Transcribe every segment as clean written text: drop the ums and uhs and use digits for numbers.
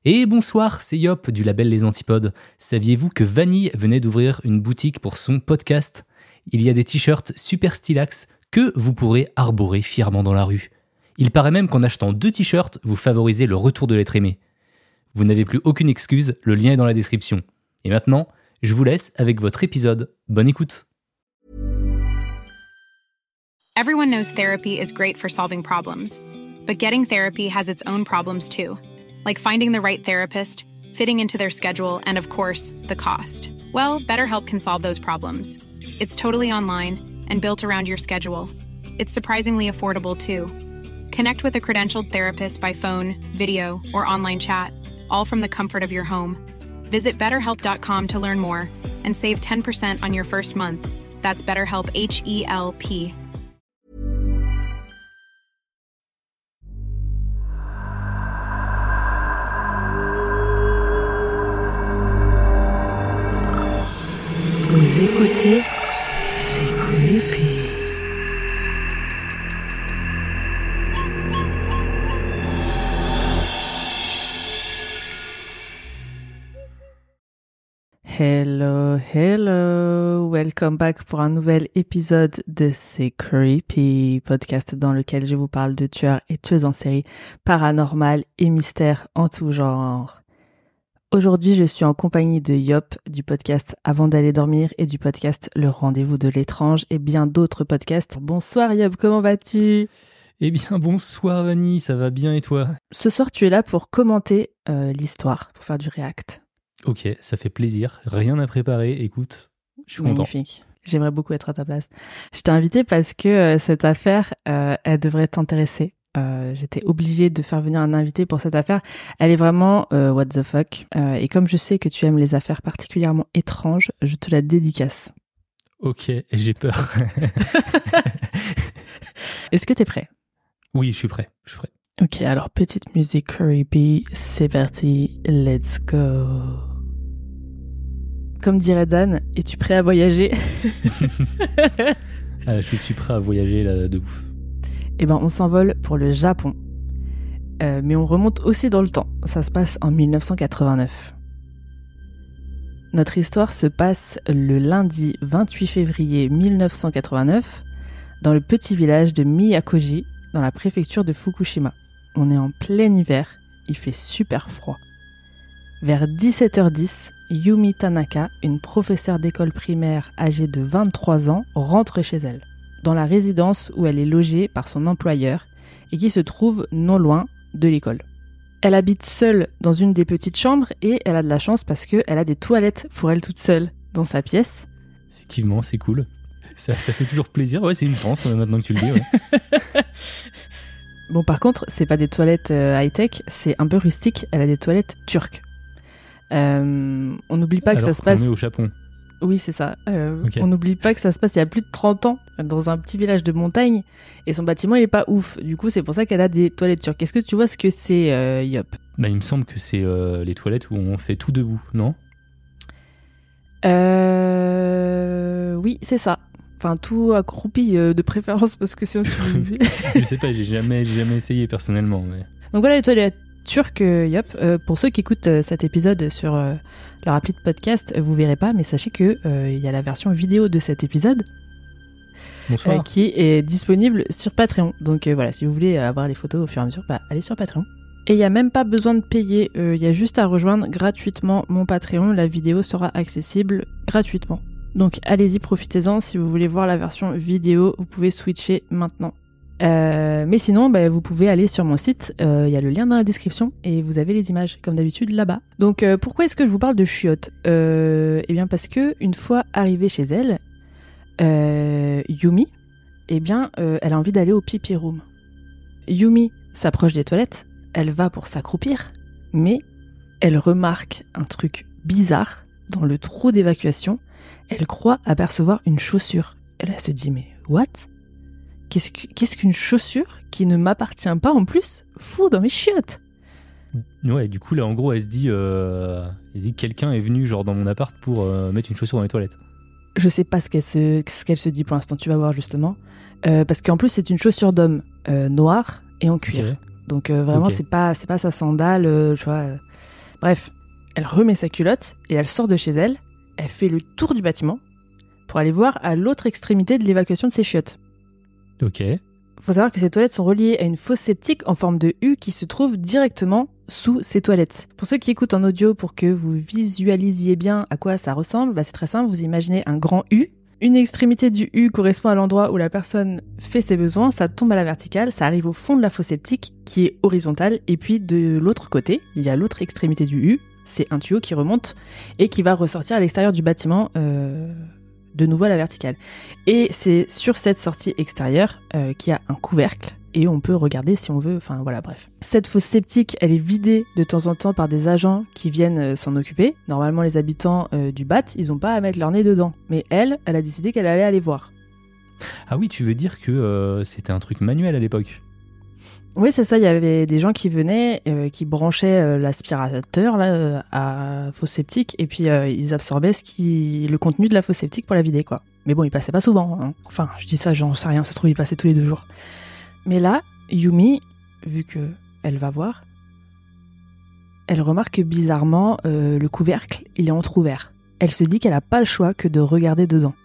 Et bonsoir, c'est Yop du label Les Antipodes. Saviez-vous que Vanille venait d'ouvrir une boutique pour son podcast ? Il y a des t-shirts super stylax que vous pourrez arborer fièrement dans la rue. Il paraît même qu'en achetant 2 t-shirts, vous favorisez le retour de l'être aimé. Vous n'avez plus aucune excuse, le lien est dans la description. Et maintenant, je vous laisse avec votre épisode. Bonne écoute. Everyone knows therapy is great for solving problems, but getting therapy has its own problems too, like finding the right therapist, fitting into their schedule, and of course, the cost. Well, BetterHelp can solve those problems. It's totally online and built around your schedule. It's surprisingly affordable too. Connect with a credentialed therapist by phone, video, or online chat, all from the comfort of your home. Visit BetterHelp.com to learn more and save 10% on your first month. That's BetterHelp, H-E-L-P. Vous écoutez, c'est creepy. Hello, welcome back pour un nouvel épisode de C'est Creepy, podcast dans lequel je vous parle de tueurs et tueuses en série, paranormal et mystères en tout genre. Aujourd'hui, je suis en compagnie de Yop, du podcast Avant d'aller dormir et du podcast Le Rendez-vous de l'étrange et bien d'autres podcasts. Bonsoir Yop, comment vas-tu ? Eh bien, bonsoir Vanille, ça va bien et toi ? Ce soir, tu es là pour commenter l'histoire, pour faire du react. Ok, ça fait plaisir, rien à préparer, écoute, je suis content. Magnifique. J'aimerais beaucoup être à ta place. Je t'ai invité parce que cette affaire, elle devrait t'intéresser. J'étais obligée de faire venir un invité pour cette affaire. Elle est vraiment what the fuck. Et comme je sais que tu aimes les affaires particulièrement étranges, je te la dédicace. Ok, j'ai peur. Est-ce que t'es prêt ? Oui, je suis prêt. Ok, alors petite musique creepy, c'est parti, let's go. Comme dirait Dan, es-tu prêt à voyager ? Je suis prêt à voyager là, de ouf. Eh ben, on s'envole pour le Japon. Mais on remonte aussi dans le temps. Ça se passe en 1989. Notre histoire se passe le lundi 28 février 1989 dans le petit village de Miyakoji, dans la préfecture de Fukushima. On est en plein hiver, il fait super froid. Vers 17h10, Yumi Tanaka, une professeure d'école primaire âgée de 23 ans, rentre chez elle, dans la résidence où elle est logée par son employeur et qui se trouve non loin de l'école. Elle habite seule dans une des petites chambres et elle a de la chance parce qu'elle a des toilettes pour elle toute seule dans sa pièce. Effectivement, c'est cool. Ça fait toujours plaisir. Ouais, c'est une chance maintenant que tu le dis. Ouais. Bon, par contre, c'est pas des toilettes high-tech, c'est un peu rustique. Elle a des toilettes turques. On n'oublie pas que ça se passe... On est au Japon. Oui, c'est ça. Okay. On n'oublie pas que ça se passe il y a plus de 30 ans, dans un petit village de montagne, et son bâtiment, il est pas ouf. Du coup, c'est pour ça qu'elle a des toilettes turques. Est-ce que tu vois ce que c'est, Yop ? Bah, il me semble que c'est les toilettes où on fait tout debout, non ? Oui, c'est ça. Enfin, tout accroupi de préférence, parce que sinon... Je sais pas, j'ai jamais essayé personnellement. Mais... Donc voilà les toilettes turques, Yop. Pour ceux qui écoutent cet épisode sur leur appli de podcast, vous verrez pas, mais sachez que il y a la version vidéo de cet épisode qui est disponible sur Patreon. Donc voilà, si vous voulez avoir les photos au fur et à mesure, allez sur Patreon. Et il n'y a même pas besoin de payer, il y a juste à rejoindre gratuitement mon Patreon. La vidéo sera accessible gratuitement. Donc allez-y, profitez-en. Si vous voulez voir la version vidéo, vous pouvez switcher maintenant. Mais sinon, vous pouvez aller sur mon site, il y a le lien dans la description et vous avez les images comme d'habitude là-bas. Donc pourquoi est-ce que je vous parle de chiottes ? Eh bien parce que une fois arrivée chez elle, Yumi, elle a envie d'aller au pipi room. Yumi s'approche des toilettes, elle va pour s'accroupir, mais elle remarque un truc bizarre dans le trou d'évacuation. Elle croit apercevoir une chaussure. Elle se dit mais what ? Qu'est-ce qu'une chaussure qui ne m'appartient pas en plus ? Fou dans mes chiottes. Ouais, du coup là en gros elle dit que quelqu'un est venu genre dans mon appart pour mettre une chaussure dans les toilettes. Je sais pas ce qu'elle se dit pour l'instant, tu vas voir justement. Parce qu'en plus c'est une chaussure d'homme noire et en cuir. Okay. Donc vraiment c'est pas sa sandale, tu vois. Bref, elle remet sa culotte et elle sort de chez elle. Elle fait le tour du bâtiment pour aller voir à l'autre extrémité de l'évacuation de ses chiottes. Ok. Faut savoir que ces toilettes sont reliées à une fosse septique en forme de U qui se trouve directement sous ces toilettes. Pour ceux qui écoutent en audio, pour que vous visualisiez bien à quoi ça ressemble, c'est très simple, vous imaginez un grand U. Une extrémité du U correspond à l'endroit où la personne fait ses besoins, ça tombe à la verticale, ça arrive au fond de la fosse septique qui est horizontale, et puis de l'autre côté, il y a l'autre extrémité du U, c'est un tuyau qui remonte et qui va ressortir à l'extérieur du bâtiment de nouveau à la verticale. Et c'est sur cette sortie extérieure qu'il y a un couvercle et on peut regarder si on veut, enfin voilà, bref. Cette fosse septique, elle est vidée de temps en temps par des agents qui viennent s'en occuper. Normalement, les habitants du BAT, ils ont pas à mettre leur nez dedans. Mais elle a décidé qu'elle allait aller voir. Ah oui, tu veux dire que c'était un truc manuel à l'époque? Oui, c'est ça, il y avait des gens qui venaient, qui branchaient l'aspirateur là, à fosse septique, et puis ils absorbaient le contenu de la fosse septique pour la vider, quoi. Mais bon, ils passaient pas souvent, hein. Enfin, je dis ça, j'en sais rien, ça se trouve, ils passaient tous les 2 jours. Mais là, Yumi, vu que elle va voir, elle remarque que bizarrement, le couvercle, il est entrouvert. Elle se dit qu'elle a pas le choix que de regarder dedans.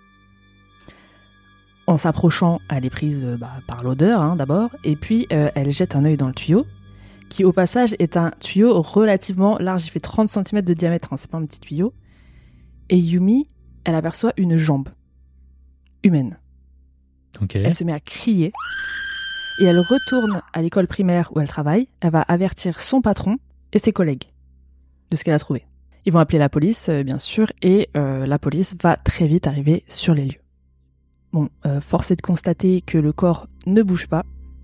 En s'approchant, elle est prise par l'odeur d'abord, et puis elle jette un œil dans le tuyau, qui au passage est un tuyau relativement large, il fait 30 cm de diamètre, c'est pas un petit tuyau. Et Yumi, elle aperçoit une jambe humaine. Okay. Elle se met à crier, et elle retourne à l'école primaire où elle travaille, elle va avertir son patron et ses collègues de ce qu'elle a trouvé. Ils vont appeler la police, bien sûr, et la police va très vite arriver sur les lieux. Bon, force est de constater que le corps ne bouge pas,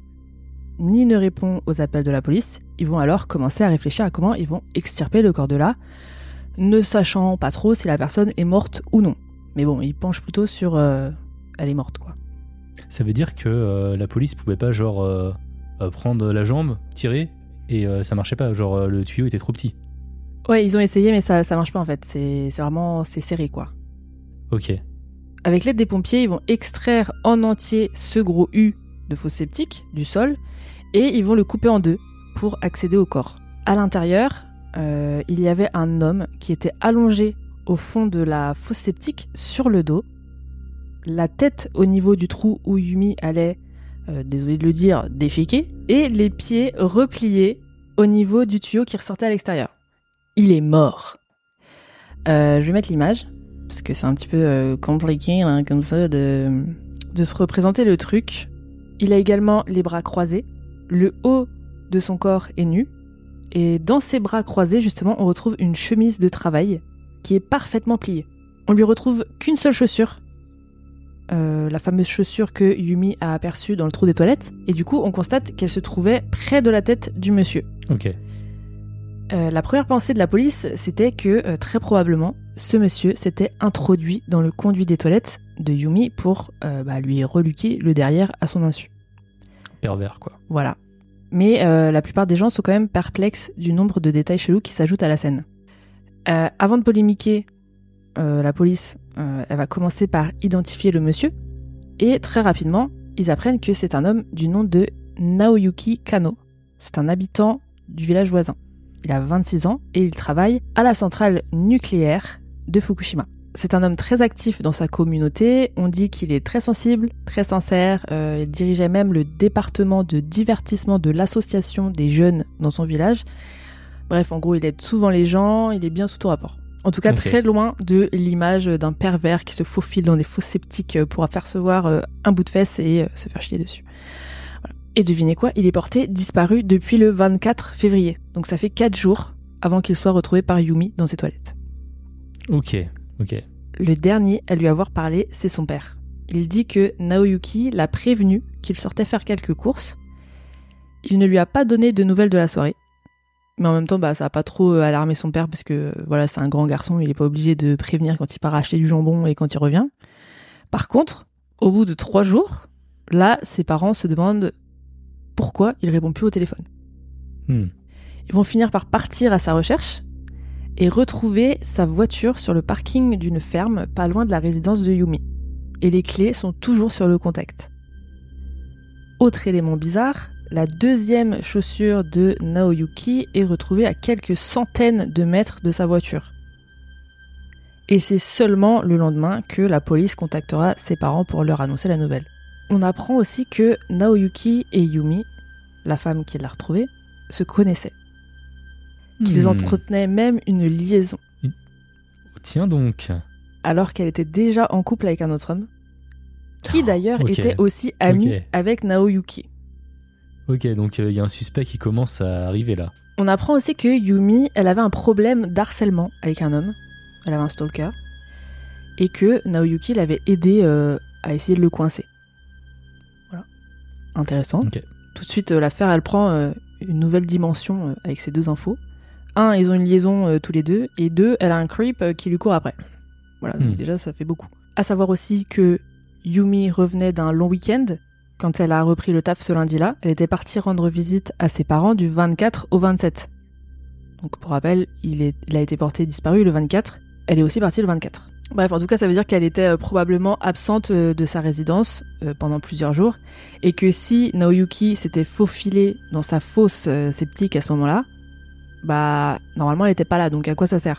ni ne répond aux appels de la police. Ils vont alors commencer à réfléchir à comment ils vont extirper le corps de là, ne sachant pas trop si la personne est morte ou non. Mais bon, ils penchent plutôt sur elle est morte, quoi. Ça veut dire que la police pouvait pas prendre la jambe, tirer, et ça marchait pas, le tuyau était trop petit. Ouais, ils ont essayé, mais ça marche pas en fait. C'est serré, quoi. Ok. Avec l'aide des pompiers, ils vont extraire en entier ce gros U de fosse septique du sol et ils vont le couper en 2 pour accéder au corps. À l'intérieur, il y avait un homme qui était allongé au fond de la fosse septique sur le dos, la tête au niveau du trou où Yumi allait, désolé de le dire, déféquer, et les pieds repliés au niveau du tuyau qui ressortait à l'extérieur. Il est mort. Je vais mettre l'image. Parce que c'est un petit peu compliqué, là, comme ça, de se représenter le truc. Il a également les bras croisés. Le haut de son corps est nu. Et dans ses bras croisés, justement, on retrouve une chemise de travail qui est parfaitement pliée. On lui retrouve qu'une seule chaussure. La fameuse chaussure que Yumi a aperçue dans le trou des toilettes. Et du coup, on constate qu'elle se trouvait près de la tête du monsieur. Ok. La première pensée de la police, c'était que, très probablement, ce monsieur s'était introduit dans le conduit des toilettes de Yumi pour lui reluquer le derrière à son insu. Pervers, quoi. Voilà. Mais la plupart des gens sont quand même perplexes du nombre de détails chelous qui s'ajoutent à la scène. Avant de polémiquer, la police, elle va commencer par identifier le monsieur. Et très rapidement, ils apprennent que c'est un homme du nom de Naoyuki Kano. C'est un habitant du village voisin. Il a 26 ans et il travaille à la centrale nucléaire de Fukushima. C'est un homme très actif dans sa communauté. On dit qu'il est très sensible, très sincère. Il dirigeait même le département de divertissement de l'association des jeunes dans son village. Bref, en gros, il aide souvent les gens. Il est bien sous tout rapport. En tout cas, très loin de l'image d'un pervers qui se faufile dans des fosses septiques pour apercevoir un bout de fesse et se faire chier dessus. Et devinez quoi, il est porté disparu depuis le 24 février. Donc ça fait 4 jours avant qu'il soit retrouvé par Yumi dans ses toilettes. Ok. Le dernier à lui avoir parlé, c'est son père. Il dit que Naoyuki l'a prévenu qu'il sortait faire quelques courses. Il ne lui a pas donné de nouvelles de la soirée. Mais en même temps, ça a pas trop alarmé son père parce que voilà, c'est un grand garçon, il est pas obligé de prévenir quand il part acheter du jambon et quand il revient. Par contre, au bout de 3 jours, là, ses parents se demandent pourquoi il répond plus au téléphone. Ils vont finir par partir à sa recherche et retrouver sa voiture sur le parking d'une ferme pas loin de la résidence de Yumi. Et les clés sont toujours sur le contact. Autre élément bizarre, la deuxième chaussure de Naoyuki est retrouvée à quelques centaines de mètres de sa voiture. Et c'est seulement le lendemain que la police contactera ses parents pour leur annoncer la nouvelle. On apprend aussi que Naoyuki et Yumi, la femme qui l'a retrouvée, se connaissaient. Qu'ils entretenaient même une liaison. Tiens donc. Alors qu'elle était déjà en couple avec un autre homme, qui d'ailleurs était aussi ami avec Naoyuki. Ok, donc il y a un suspect qui commence à arriver là. On apprend aussi que Yumi, elle avait un problème d'harcèlement avec un homme. Elle avait un stalker. Et que Naoyuki l'avait aidé à essayer de le coincer. Voilà. Intéressant. Okay. Tout de suite, l'affaire, elle prend une nouvelle dimension avec ces deux infos. 1, ils ont une liaison tous les deux. Et 2, elle a un creep qui lui court après. Voilà, donc déjà, ça fait beaucoup. À savoir aussi que Yumi revenait d'un long week-end. Quand elle a repris le taf ce lundi-là, elle était partie rendre visite à ses parents du 24 au 27. Donc pour rappel, il a été porté disparu le 24. Elle est aussi partie le 24. Bref, en tout cas, ça veut dire qu'elle était probablement absente de sa résidence pendant plusieurs jours. Et que si Naoyuki s'était faufilée dans sa fosse sceptique à ce moment-là, bah, normalement, elle n'était pas là. Donc à quoi ça sert ?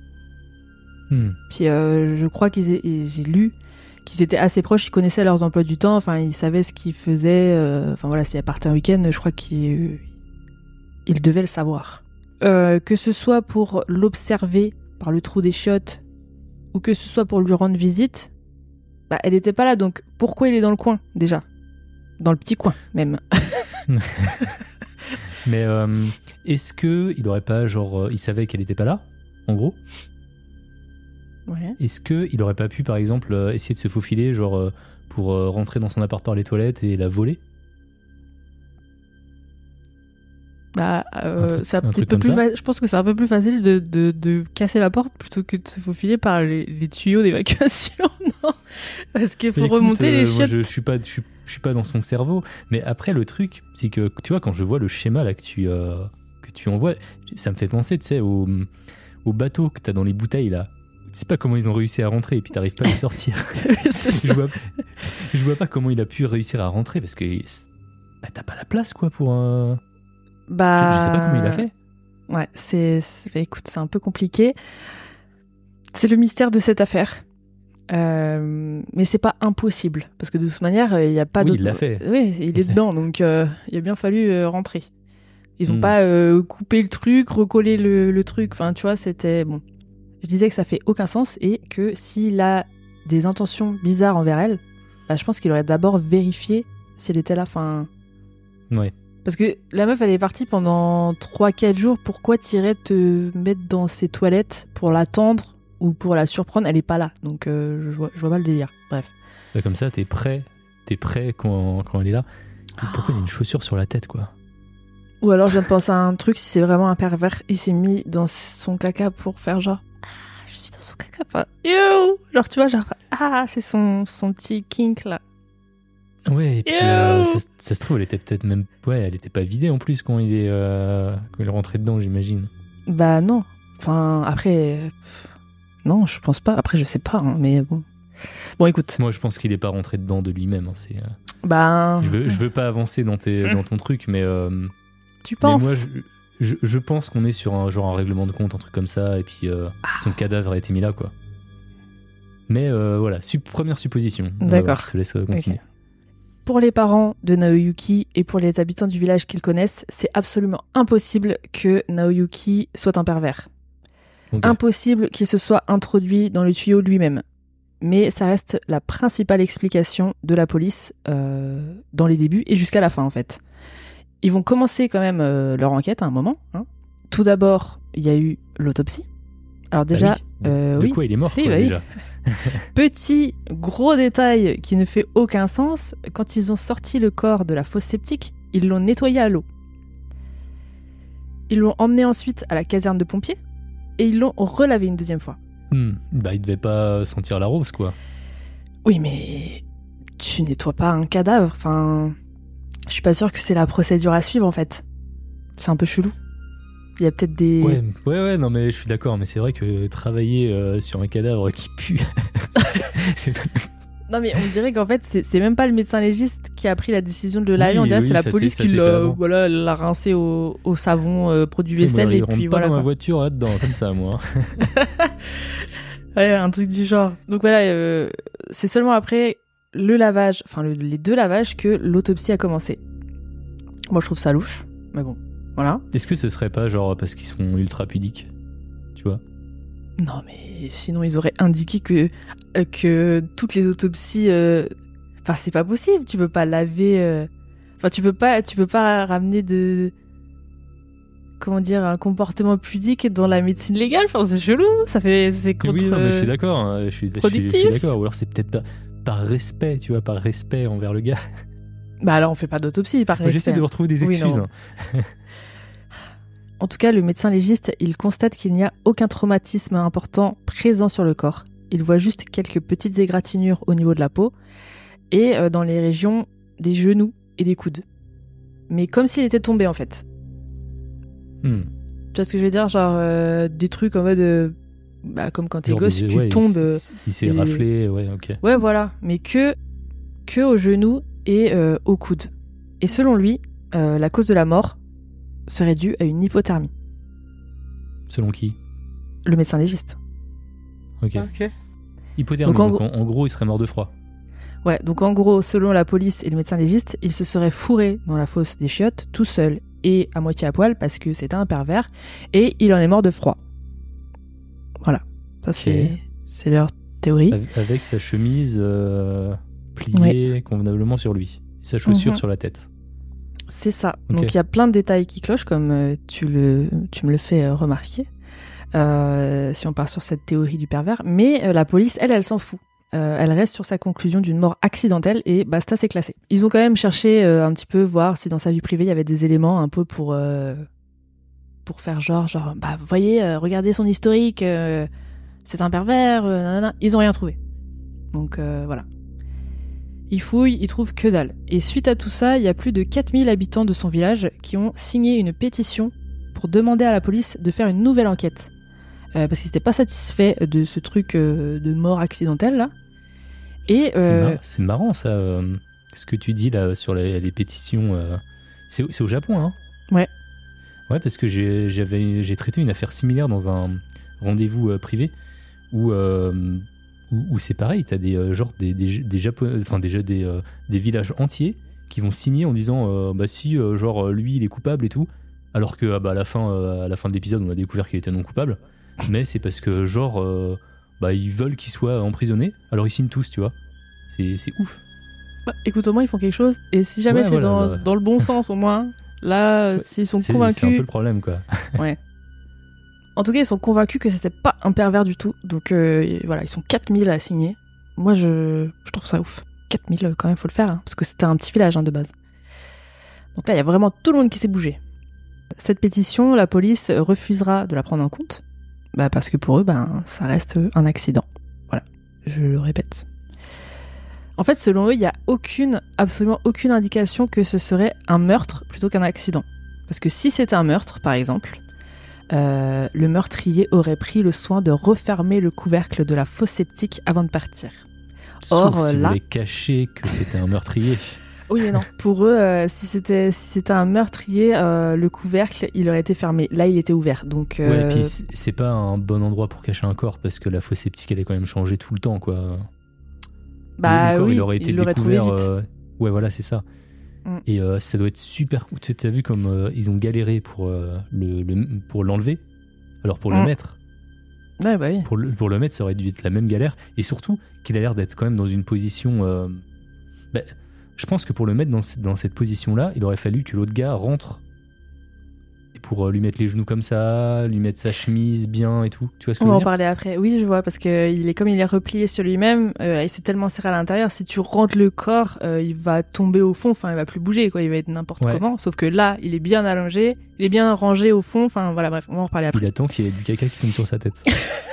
Puis je crois j'ai lu qu'ils étaient assez proches, ils connaissaient leurs emplois du temps, enfin ils savaient ce qu'ils faisaient, enfin voilà, si elle partait un week-end, je crois qu'ils devaient le savoir. Que ce soit pour l'observer par le trou des chiottes, ou que ce soit pour lui rendre visite, bah elle était pas là, donc pourquoi il est dans le coin, déjà ? Dans le petit coin, même. Mais est-ce qu'il aurait pas, genre, il savait qu'elle était pas là, en gros ? Ouais. Est-ce qu'il aurait pas pu, par exemple, essayer de se faufiler, genre, pour rentrer dans son appart par les toilettes et la voler ? Bah, c'est un petit peu plus je pense que c'est un peu plus facile de casser la porte plutôt que de se faufiler par les tuyaux d'évacuation, non ? Parce qu'il faut remonter les chiottes. Moi, je suis pas dans son cerveau, mais après le truc, c'est que tu vois, quand je vois le schéma là que tu envoies, ça me fait penser, tu sais, au bateau que t'as dans les bouteilles là. Tu sais pas comment ils ont réussi à rentrer et puis t'arrives pas à les sortir. Je vois pas comment il a pu réussir à rentrer parce que bah, t'as pas la place quoi pour un. Bah, je sais pas comment il a fait. Ouais, écoute, c'est un peu compliqué. C'est le mystère de cette affaire. Mais c'est pas impossible. Parce que de toute manière, il n'y a pas d'autre. Il l'a fait. Oui, il est dedans, donc il a bien fallu rentrer. Ils ont pas coupé le truc, recollé le truc. Enfin, tu vois, c'était. Bon. Je disais que ça fait aucun sens et que s'il a des intentions bizarres envers elle, bah, je pense qu'il aurait d'abord vérifié si elle était là. Enfin. Ouais. Parce que la meuf, elle est partie pendant 3-4 jours. Pourquoi t'irais te mettre dans ses toilettes pour l'attendre ou pour la surprendre ? Elle est pas là. Donc, je vois pas le délire. Bref. Bah, comme ça, t'es prêt quand elle est là. Pourquoi il a une chaussure sur la tête, quoi ? Ou alors, je viens de penser à un truc. Si c'est vraiment un pervers, il s'est mis dans son caca pour faire genre... je suis dans son caca. Enfin, genre, tu vois, genre... c'est son petit kink, là. Ouais, et puis ça se trouve, elle était peut-être même... Ouais, elle était pas vidée en plus quand il est rentré dedans, j'imagine. Bah non. Enfin, après... Non, je pense pas. Après, je sais pas, hein, mais bon. Bon, écoute. Moi, je pense qu'il est pas rentré dedans de lui-même. Hein, c'est... Bah... Je veux pas avancer dans ton truc, mais... Tu penses ? Mais moi, je pense qu'on est sur un règlement de compte, un truc comme ça, et puis son cadavre a été mis là, quoi. Mais voilà, première supposition. D'accord. Je te laisse continuer. Okay. Pour les parents de Naoyuki et pour les habitants du village qu'ils connaissent, c'est absolument impossible que Naoyuki soit un pervers. Okay. Impossible qu'il se soit introduit dans le tuyau lui-même. Mais ça reste la principale explication de la police dans les débuts et jusqu'à la fin, en fait. Ils vont commencer quand même leur enquête à un moment. Hein. Tout d'abord, il y a eu l'autopsie. Alors déjà... De quoi il est mort, oui, quoi, bah déjà. Petit, gros détail qui ne fait aucun sens, quand ils ont sorti le corps de la fosse septique, ils l'ont nettoyé à l'eau. Ils l'ont emmené ensuite à la caserne de pompiers et ils l'ont relavé une deuxième fois. Bah, il devait pas sentir la rose, quoi. Oui, mais tu nettoies pas un cadavre, enfin... Je suis pas sûre que c'est la procédure à suivre, en fait. C'est un peu chelou. Il y a peut-être des... Ouais, non, mais je suis d'accord, mais c'est vrai que travailler sur un cadavre qui pue... Non mais on dirait qu'en fait c'est même pas le médecin légiste qui a pris la décision de le laver, on dirait c'est la police qui l'a rincé au savon, produit vaisselle et puis voilà. Pas dans ma voiture là-dedans comme ça moi. Ouais, un truc du genre. Donc voilà, c'est seulement après le lavage, enfin les 2 lavages que l'autopsie a commencé. Moi je trouve ça louche, mais bon, voilà. Est-ce que ce serait pas genre parce qu'ils sont ultra pudiques, tu vois? Non mais sinon ils auraient indiqué que toutes les autopsies, enfin c'est pas possible, tu peux pas laver, enfin tu peux pas ramener de, comment dire, un comportement pudique dans la médecine légale, enfin c'est chelou, c'est contre. Oui non mais je suis d'accord, hein, je suis d'accord, ou alors c'est peut-être par respect, tu vois, par respect envers le gars. Bah alors on fait pas d'autopsie par respect. J'essaie de leur trouver des excuses. Oui, en tout cas, le médecin légiste, il constate qu'il n'y a aucun traumatisme important présent sur le corps. Il voit juste quelques petites égratignures au niveau de la peau et dans les régions des genoux et des coudes. Mais comme s'il était tombé en fait. Tu vois ce que je veux dire? Genre des trucs en mode... comme quand t'es gosse, tu tombes... Il s'est raflé, ouais, ok. Ouais, voilà. Mais que aux genoux et aux coudes. Et selon lui, la cause de la mort serait due à une hypothermie. Selon qui? Le médecin légiste. Ok. Hypothermie, donc en gros, il serait mort de froid. Ouais, donc en gros, selon la police et le médecin légiste, il se serait fourré dans la fosse des chiottes, tout seul et à moitié à poil, parce que c'était un pervers, et il en est mort de froid. Voilà. Ça, c'est leur théorie. Avec sa chemise pliée convenablement sur lui, et sa chaussure sur la tête. C'est ça. Okay. Donc il y a plein de détails qui clochent, comme tu me le fais remarquer, si on part sur cette théorie du pervers. Mais la police, elle s'en fout. Elle reste sur sa conclusion d'une mort accidentelle et basta, c'est classé. Ils ont quand même cherché un petit peu, voir si dans sa vie privée, il y avait des éléments un peu pour faire genre, bah vous voyez, regardez son historique, c'est un pervers, nanana. Ils ont rien trouvé. Donc voilà. Ils fouillent, ils trouvent que dalle. Et suite à tout ça, il y a plus de 4000 habitants de son village qui ont signé une pétition pour demander à la police de faire une nouvelle enquête. Parce qu'ils n'étaient pas satisfaits de ce truc de mort accidentelle, là. Et c'est marrant, ça, ce que tu dis, là, sur les pétitions. C'est au Japon, hein? Ouais. Ouais, parce que j'ai traité une affaire similaire dans un rendez-vous privé où c'est pareil, t'as des villages entiers qui vont signer en disant bah si lui il est coupable et tout, alors que à la fin de l'épisode on a découvert qu'il était non coupable, mais c'est parce que ils veulent qu'il soit emprisonné, alors ils signent tous, tu vois. C'est ouf. Bah, écoute, au moins ils font quelque chose, et si jamais dans le bon sens au moins, là s'ils sont convaincus... C'est un peu le problème, quoi. Ouais. En tout cas, ils sont convaincus que c'était pas un pervers du tout. Donc voilà, ils sont 4000 à signer. Moi, je trouve ça ouf. 4000, quand même, faut le faire. Hein, parce que c'était un petit village de base. Donc là, il y a vraiment tout le monde qui s'est bougé. Cette pétition, la police refusera de la prendre en compte. Parce que pour eux, ça reste un accident. Voilà, je le répète. En fait, selon eux, il n'y a absolument aucune indication que ce serait un meurtre plutôt qu'un accident. Parce que si c'était un meurtre, par exemple... le meurtrier aurait pris le soin de refermer le couvercle de la fosse septique avant de partir. Or, si vous voulez cacher que c'était un meurtrier. Oui, mais non. Pour eux, si c'était un meurtrier, le couvercle, il aurait été fermé. Là, il était ouvert. Donc, ouais, et puis c'est pas un bon endroit pour cacher un corps, parce que la fosse septique, elle est quand même changée tout le temps, quoi. Le corps, il aurait été découvert. Ouais, voilà, c'est ça. Et ça doit être super cool. Tu as vu comme ils ont galéré pour l'enlever. Alors pour le mettre, ouais, bah oui. pour le mettre, ça aurait dû être la même galère. Et surtout qu'il a l'air d'être quand même dans une position. Je pense que pour le mettre dans cette position-là, il aurait fallu que l'autre gars rentre pour lui mettre les genoux comme ça, lui mettre sa chemise bien et tout. Tu vois ce que je veux dire ? On va en parler après. Oui, je vois, parce que comme il est replié sur lui-même, et c'est tellement serré à l'intérieur, si tu rentres le corps, il va tomber au fond, enfin il va plus bouger, quoi, il va être n'importe comment. Sauf que là, il est bien allongé, il est bien rangé au fond, enfin voilà, bref, on va en reparler après. Il attend qu'il y ait du caca qui tombe sur sa tête.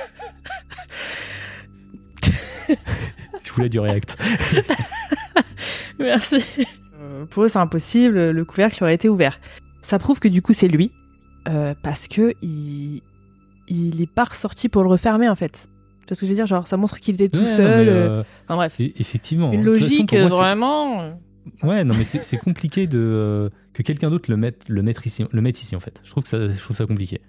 Tu voulais du react. Merci. Pour eux, c'est impossible, le couvercle aurait été ouvert. Ça prouve que du coup, c'est lui. Parce que il est pas ressorti pour le refermer, en fait. Tu vois ce que je veux dire? Genre, ça montre qu'il était tout Ouais, seul. non, mais, Enfin bref. Effectivement. Une De toute façon, logique, pour moi, vraiment. Ouais, non, mais c'est compliqué que quelqu'un d'autre le mette ici, en fait. Je trouve ça compliqué.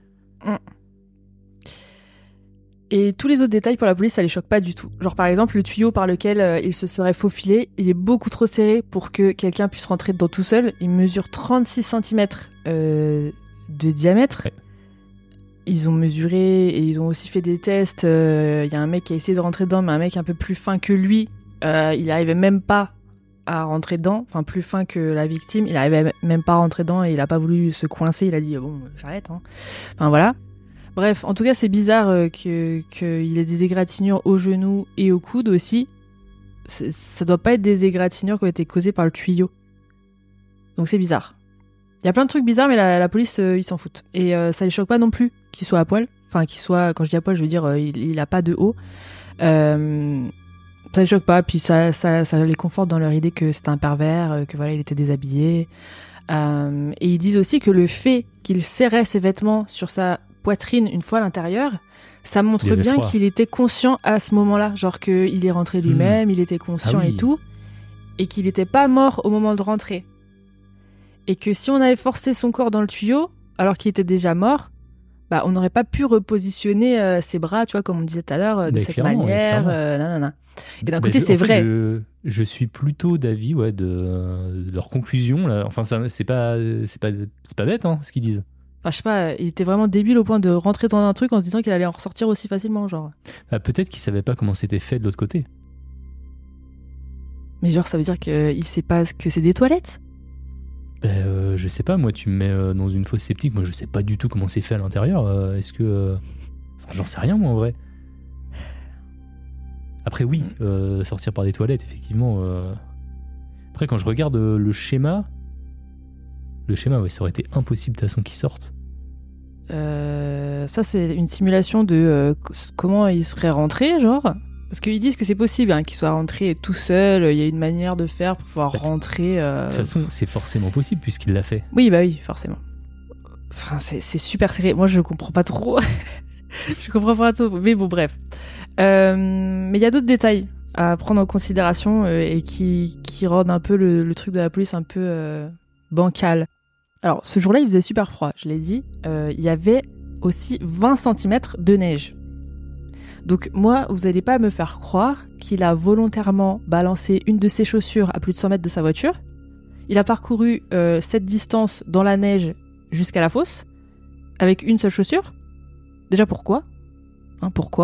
Et tous les autres détails pour la police, ça les choque pas du tout. Genre par exemple, le tuyau par lequel il se serait faufilé, il est beaucoup trop serré pour que quelqu'un puisse rentrer dedans tout seul. Il mesure 36 cm de diamètre. Ouais. Ils ont mesuré et ils ont aussi fait des tests. Il y a un mec qui a essayé de rentrer dedans, mais un mec un peu plus fin que lui, il arrivait même pas à rentrer dedans. Enfin, plus fin que la victime, il arrivait même pas à rentrer dedans et il a pas voulu se coincer. Il a dit bon, j'arrête. Hein. Enfin voilà. Bref, en tout cas, c'est bizarre qu'il ait des égratignures au genou et au coude aussi. Ça doit pas être des égratignures qui ont été causées par le tuyau. Donc c'est bizarre. Il y a plein de trucs bizarres, mais la police, ils s'en foutent. Et ça les choque pas non plus qu'il soit à poil. Enfin, qu'il soit, quand je dis à poil, je veux dire, il a pas de haut. Ça les choque pas, puis ça les conforte dans leur idée que c'est un pervers, que voilà, il était déshabillé. Et ils disent aussi que le fait qu'il serrait ses vêtements sur sa poitrine une fois à l'intérieur, ça montre bien qu'il était conscient à ce moment-là, genre qu'il est rentré lui-même, il était conscient et tout, et qu'il n'était pas mort au moment de rentrer. Et que si on avait forcé son corps dans le tuyau, alors qu'il était déjà mort, bah on n'aurait pas pu repositionner ses bras, tu vois, comme on disait tout à l'heure, de cette manière. Nanana. Et d'un côté, c'est vrai. Je suis plutôt d'avis de leur conclusion. Là. Enfin, c'est pas bête, hein, ce qu'ils disent. Enfin, je sais pas, il était vraiment débile au point de rentrer dans un truc en se disant qu'il allait en ressortir aussi facilement, genre. Bah, peut-être qu'il savait pas comment c'était fait de l'autre côté. Mais genre, ça veut dire qu'il sait pas que c'est des toilettes? Je sais pas, moi, tu me mets dans une fosse septique, moi, je sais pas du tout comment c'est fait à l'intérieur. Est-ce que... Enfin, j'en sais rien, moi, en vrai. Après, oui, sortir par des toilettes, effectivement. Après, quand je regarde le schéma, ouais, ça aurait été impossible de toute façon qu'il sorte. Ça, c'est une simulation de comment il serait rentré, genre. Parce qu'ils disent que c'est possible qu'il soit rentré tout seul. Il y a une manière de faire pour pouvoir rentrer. De toute façon, c'est forcément possible puisqu'il l'a fait. Oui, bah oui, forcément. Enfin, c'est super serré. Moi, je comprends pas trop. Je comprends pas trop. Mais bon, bref. Mais il y a d'autres détails à prendre en considération et qui rendent un peu le truc de la police un peu bancal. Alors, ce jour-là, il faisait super froid, je l'ai dit. Il y avait aussi 20 cm de neige. Donc moi, vous n'allez pas me faire croire qu'il a volontairement balancé une de ses chaussures à plus de 100 mètres de sa voiture. Il a parcouru cette distance dans la neige jusqu'à la fosse, avec une seule chaussure. Déjà, pourquoi ? Pourquoi ?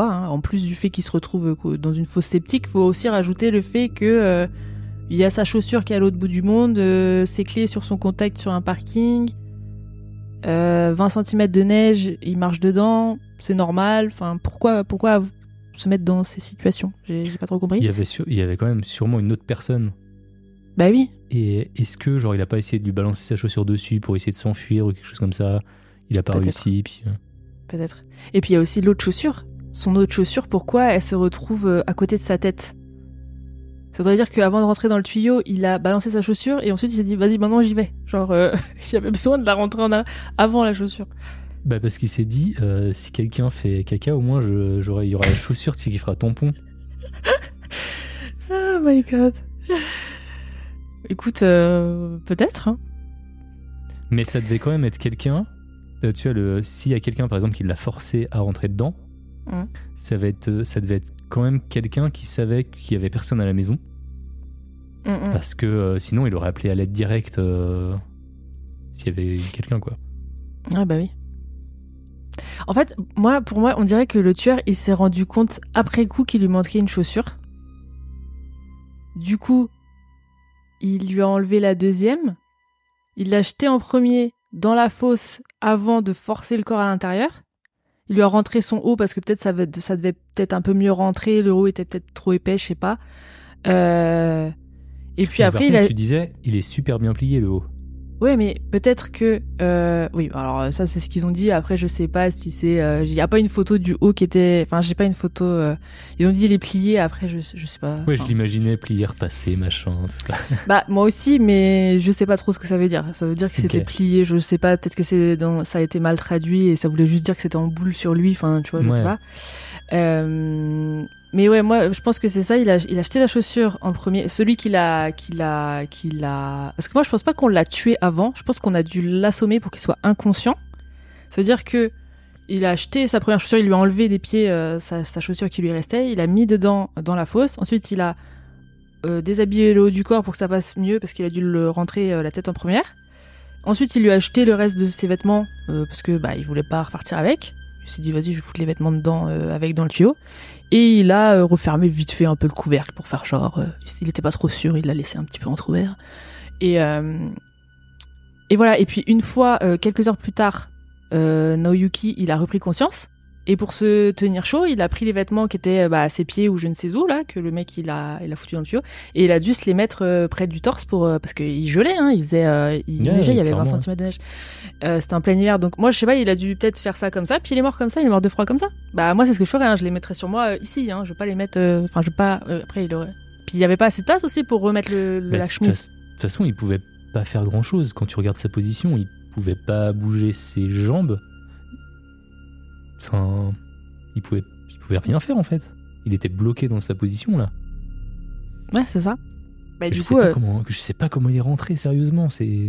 En plus du fait qu'il se retrouve dans une fosse septique, il faut aussi rajouter le fait que... il y a sa chaussure qui est à l'autre bout du monde, ses clés sur son contact sur un parking, 20 cm de neige, il marche dedans, c'est normal. Enfin, pourquoi se mettre dans ces situations ? J'ai pas trop compris. Il y avait quand même sûrement une autre personne. Bah oui. Et est-ce que genre il a pas essayé de lui balancer sa chaussure dessus pour essayer de s'enfuir ou quelque chose comme ça ? Il a pas réussi. Puis... Peut-être. Et puis il y a aussi l'autre chaussure. Son autre chaussure, pourquoi elle se retrouve à côté de sa tête ? Ça voudrait dire qu'avant de rentrer dans le tuyau, il a balancé sa chaussure et ensuite il s'est dit vas-y maintenant j'y vais. Genre il y avait besoin de la rentrer avant la chaussure. Bah parce qu'il s'est dit si quelqu'un fait caca au moins il y aura la chaussure qui fera tampon. Oh my god. Écoute peut-être. Hein. Mais ça devait quand même être quelqu'un. Tu vois s'il y a quelqu'un par exemple qui l'a forcé à rentrer dedans. Ça devait être quand même quelqu'un qui savait qu'il y avait personne à la maison. Parce que sinon il aurait appelé à l'aide directe s'il y avait quelqu'un quoi. Ah bah oui. En fait, pour moi, on dirait que le tueur il s'est rendu compte après coup qu'il lui manquait une chaussure. Du coup, il lui a enlevé la deuxième. Il l'a jetée en premier dans la fosse avant de forcer le corps à l'intérieur. Il lui a rentré son haut parce que peut-être ça devait peut-être un peu mieux rentrer. Le haut était peut-être trop épais, je sais pas. Et puis après, tu disais, il est super bien plié le haut. Ouais, mais peut-être que... oui, alors ça, c'est ce qu'ils ont dit. Après, je sais pas si c'est... Il y a pas une photo du haut qui était... Enfin, j'ai pas une photo... Ils ont dit il est plié, après, je sais pas. Ouais, je l'imaginais plié, repassé, machin, tout ça. Bah, moi aussi, mais je sais pas trop ce que ça veut dire. Ça veut dire que c'était plié, je sais pas. Peut-être que ça a été mal traduit et ça voulait juste dire que c'était en boule sur lui. Enfin, tu vois, je sais pas. Mais ouais, moi, je pense que c'est ça. Il a acheté la chaussure en premier. Celui qu'il a. Parce que moi, je pense pas qu'on l'a tué avant. Je pense qu'on a dû l'assommer pour qu'il soit inconscient. Ça veut dire que il a acheté sa première chaussure. Il lui a enlevé des pieds sa chaussure qui lui restait. Il a mis dedans dans la fosse. Ensuite, il a déshabillé le haut du corps pour que ça passe mieux parce qu'il a dû le rentrer la tête en première. Ensuite, il lui a acheté le reste de ses vêtements parce que il voulait pas repartir avec. Il s'est dit vas-y, je vais foutre les vêtements dedans avec dans le tuyau. Et il a refermé vite fait un peu le couvercle pour faire genre il était pas trop sûr, il l'a laissé un petit peu entrouvert. Et voilà, et puis une fois quelques heures plus tard, Naoyuki, il a repris conscience. Et pour se tenir chaud, il a pris les vêtements qui étaient à ses pieds ou je ne sais où là, que le mec il a foutu dans le tuyau, et il a dû se les mettre près du torse pour parce qu'il gelait, hein, il faisait neigeait, il y avait 20 cm de neige. C'était en plein hiver, donc moi je sais pas, il a dû peut-être faire ça comme ça, puis il est mort comme ça, il est mort de froid comme ça. Bah moi c'est ce que je ferais, hein, je les mettrais sur moi ici, hein, je vais pas les mettre, enfin je vais pas. Après il aurait. Puis il y avait pas assez de place aussi pour remettre la chemise. De toute façon, il pouvait pas faire grand chose quand tu regardes sa position, il pouvait pas bouger ses jambes. Enfin, il pouvait rien faire en fait. Il était bloqué dans sa position là. Ouais, c'est ça. Bah, je sais pas comment il est rentré, sérieusement. C'est.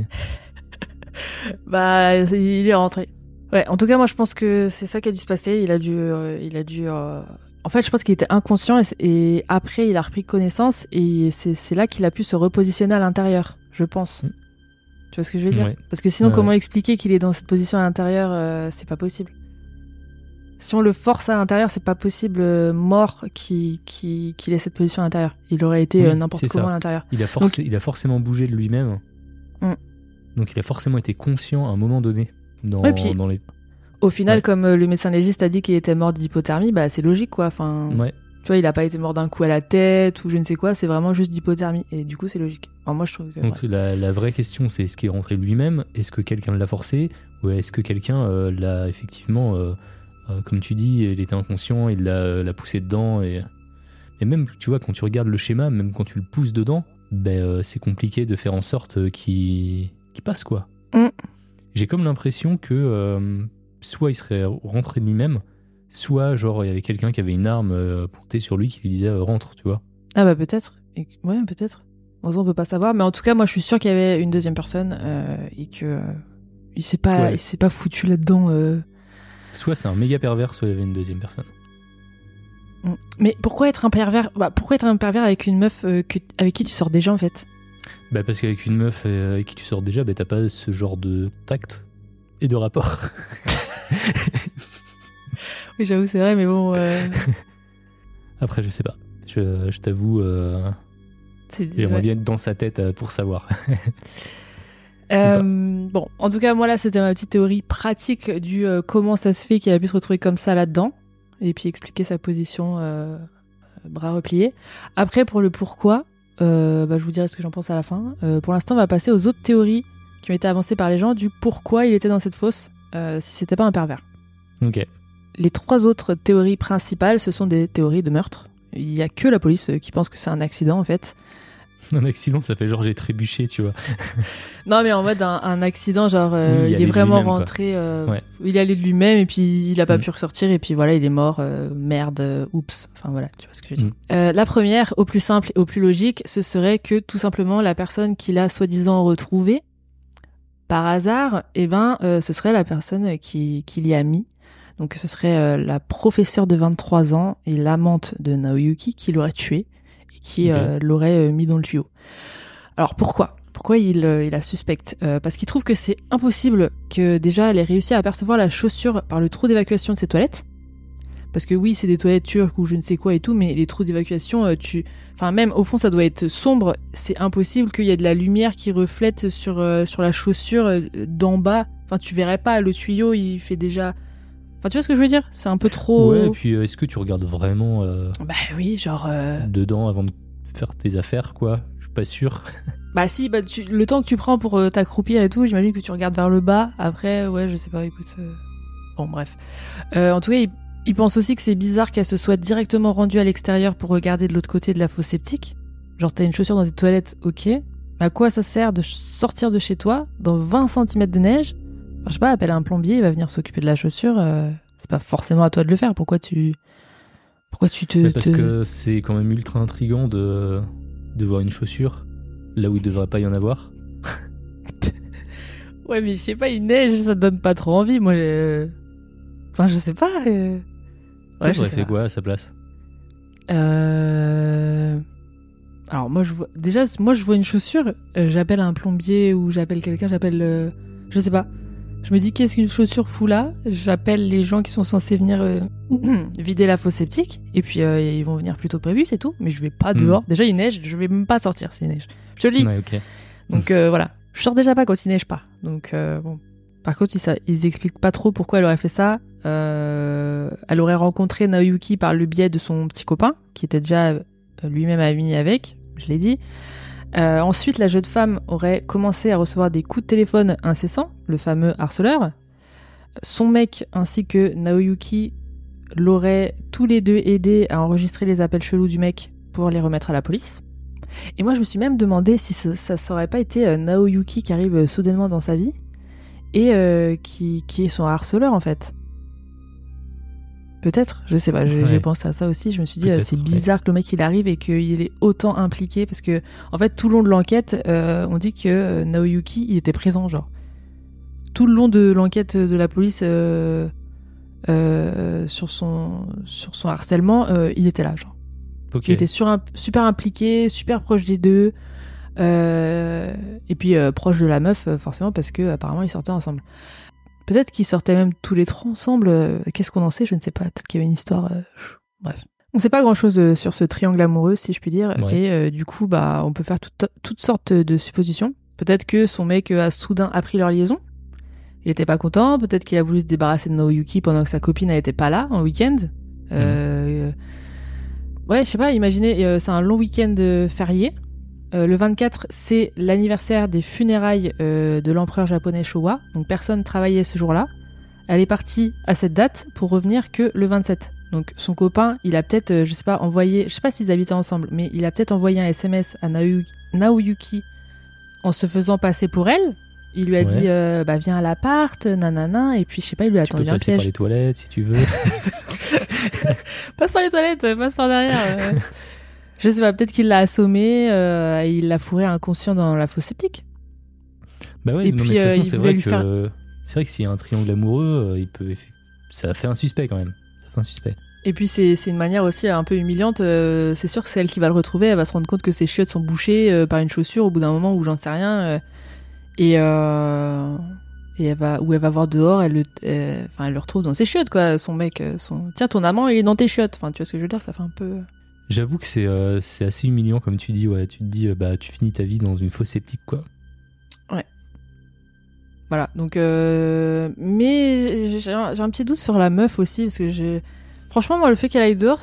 Il est rentré. Ouais, en tout cas, moi je pense que c'est ça qui a dû se passer. Il a dû. En fait, je pense qu'il était inconscient et après il a repris connaissance et c'est là qu'il a pu se repositionner à l'intérieur, je pense. Tu vois ce que je veux dire ? Ouais. Parce que sinon, comment expliquer qu'il est dans cette position à l'intérieur ? C'est pas possible. Si on le force à l'intérieur, c'est pas possible mort qu'il ait cette position à l'intérieur. Il aurait été n'importe comment à l'intérieur. Il a forcément bougé de lui-même. Donc il a forcément été conscient à un moment donné dans les... Au final, comme le médecin légiste a dit qu'il était mort d'hypothermie, c'est logique quoi. Enfin, tu vois, il a pas été mort d'un coup à la tête ou je ne sais quoi, c'est vraiment juste d'hypothermie. Et du coup, c'est logique. Alors, moi, je trouve que... Donc la vraie question, c'est est-ce qu'il est rentré lui-même ? Est-ce que quelqu'un l'a forcé ? Ou est-ce que quelqu'un l'a effectivement... comme tu dis, il était inconscient, il l'a poussé dedans. Et même, tu vois, quand tu regardes le schéma, même quand tu le pousses dedans, c'est compliqué de faire en sorte qu'il passe, quoi. J'ai comme l'impression que soit il serait rentré de lui-même, soit genre il y avait quelqu'un qui avait une arme pointée sur lui qui lui disait rentre, tu vois. Ah bah peut-être. Ouais, peut-être. On peut pas savoir, mais en tout cas, moi je suis sûr qu'il y avait une deuxième personne et que il s'est pas foutu là-dedans. Soit c'est un méga pervers, soit il y avait une deuxième personne. Mais pourquoi être un pervers ? Pourquoi être un pervers avec une meuf avec qui tu sors déjà en fait ? Parce qu'avec une meuf avec qui tu sors déjà, t'as pas ce genre de tact et de rapport. Oui, j'avoue, c'est vrai, mais bon... Après, je sais pas. Je t'avoue, j'aimerais bien être dans sa tête pour savoir. Bon, en tout cas, moi là, c'était ma petite théorie pratique du comment ça se fait qu'il a pu se retrouver comme ça là-dedans, et puis expliquer sa position bras repliés. Après, pour le pourquoi, je vous dirai ce que j'en pense à la fin. Pour l'instant, on va passer aux autres théories qui ont été avancées par les gens du pourquoi il était dans cette fosse si c'était pas un pervers. Ok. Les 3 autres théories principales, ce sont des théories de meurtre. Il y a que la police qui pense que c'est un accident en fait. Un accident, ça fait genre j'ai trébuché, tu vois. Non, mais en mode un accident, genre il est vraiment rentré, il est allé de lui-même et puis il a pas pu ressortir et puis voilà, il est mort, merde, oups. Enfin voilà, tu vois ce que je veux dire. La première, au plus simple et au plus logique, ce serait que tout simplement la personne qu'il a soi-disant retrouvée, par hasard, ce serait la personne qui l'y a mis. Donc ce serait la professeure de 23 ans et l'amante de Naoyuki qui l'aurait tué et qui l'aurait mis dans le tuyau. Alors pourquoi il la suspecte parce qu'il trouve que c'est impossible que déjà elle ait réussi à apercevoir la chaussure par le trou d'évacuation de ses toilettes. Parce que oui, c'est des toilettes turques ou je ne sais quoi et tout, mais les trous d'évacuation, même au fond ça doit être sombre, c'est impossible qu'il y ait de la lumière qui reflète sur la chaussure d'en bas. Enfin, tu verrais pas, le tuyau il fait déjà... Enfin, tu vois ce que je veux dire ? C'est un peu trop... Ouais, et puis est-ce que tu regardes vraiment oui, genre... dedans avant de faire tes affaires, quoi ? Je suis pas sûr. Bah si, le temps que tu prends pour t'accroupir et tout, j'imagine que tu regardes vers le bas. Après, ouais, je sais pas, écoute... Bon, bref. En tout cas, il pense aussi que c'est bizarre qu'elle se soit directement rendue à l'extérieur pour regarder de l'autre côté de la fosse septique. Genre, t'as une chaussure dans tes toilettes, ok. Mais à quoi ça sert de sortir de chez toi dans 20 cm de neige? Enfin, je sais pas, appelle un plombier, il va venir s'occuper de la chaussure. C'est pas forcément à toi de le faire. Pourquoi tu te... Parce que c'est quand même ultra intriguant de voir une chaussure là où il devrait pas y en avoir. Ouais, mais je sais pas, il neige, ça te donne pas trop envie, moi. Enfin, je sais pas. Ouais, Toi, t'aurais fait quoi à sa place? Alors, moi, je vois une chaussure, j'appelle un plombier ou j'appelle quelqu'un, je sais pas. Je me dis, qu'est-ce qu'une chaussure fout là? J'appelle les gens qui sont censés venir vider la fosse septique, et puis ils vont venir plus tôt que prévu, c'est tout. Mais je vais pas dehors. Déjà, il neige, je vais même pas sortir s'il neige. Je te le dis. Ouais, ok. Donc voilà. Je sors déjà pas quand il neige pas. Donc bon. Par contre, ils expliquent pas trop pourquoi elle aurait fait ça. Elle aurait rencontré Naoyuki par le biais de son petit copain, qui était déjà lui-même ami avec, je l'ai dit. Ensuite, la jeune femme aurait commencé à recevoir des coups de téléphone incessants, le fameux harceleur. Son mec ainsi que Naoyuki l'auraient tous les deux aidé à enregistrer les appels chelous du mec pour les remettre à la police. Et moi, je me suis même demandé si ça aurait pas été Naoyuki qui arrive soudainement dans sa vie et qui est son harceleur, en fait. Peut-être, je sais pas, j'ai pensé à ça aussi. Je me suis dit, c'est bizarre que le mec il arrive et qu'il est autant impliqué parce que, en fait, tout le long de l'enquête, on dit que Naoyuki il était présent, genre. Tout le long de l'enquête de la police sur son harcèlement, il était là, genre. Okay. Il était super impliqué, super proche des deux, et puis proche de la meuf forcément parce que apparemment ils sortaient ensemble. Peut-être qu'ils sortaient même tous les trois ensemble. Qu'est-ce qu'on en sait? Je ne sais pas. Peut-être qu'il y avait une histoire. Bref, on ne sait pas grand-chose sur ce triangle amoureux, si je puis dire. Ouais. Et du coup, bah, on peut faire toutes sortes de suppositions. Peut-être que son mec a soudain appris leur liaison. Il était pas content. Peut-être qu'il a voulu se débarrasser de Naoyuki pendant que sa copine n'était pas là en week-end. Ouais, je sais pas, imaginez, c'est un long week-end férié. Le 24, c'est l'anniversaire des funérailles de l'empereur japonais Showa. Donc personne travaillait ce jour-là. Elle est partie à cette date pour revenir que le 27. Donc son copain, il a peut-être, je sais pas s'ils habitaient ensemble, mais il a peut-être envoyé un SMS à Naoyuki en se faisant passer pour elle. Il lui a dit, bah viens à l'appart, nanana, et puis je sais pas, il lui a tendu un piège. Tu peux passer par les toilettes si tu veux. Passe par les toilettes, passe par derrière. Je sais pas, peut-être qu'il l'a assommé, et il l'a fourré inconscient dans la fosse septique. Bah ouais, et non, puis mais de toute façon, c'est vrai que s'il y a un triangle amoureux, ça fait un suspect quand même. Ça fait un suspect. Et puis c'est une manière aussi un peu humiliante. C'est sûr que c'est elle qui va le retrouver, elle va se rendre compte que ses chiottes sont bouchées par une chaussure au bout d'un moment où j'en sais rien. Et elle va voir dehors, elle le retrouve dans ses chiottes, quoi. Son mec, tiens, ton amant, il est dans tes chiottes. Enfin, tu vois ce que je veux dire, ça fait un peu. J'avoue que c'est assez humiliant, comme tu dis. Ouais, tu te dis, bah, tu finis ta vie dans une fosse septique, quoi. Ouais. Voilà. Donc, mais j'ai un petit doute sur la meuf aussi, parce que franchement, moi, le fait qu'elle aille dehors,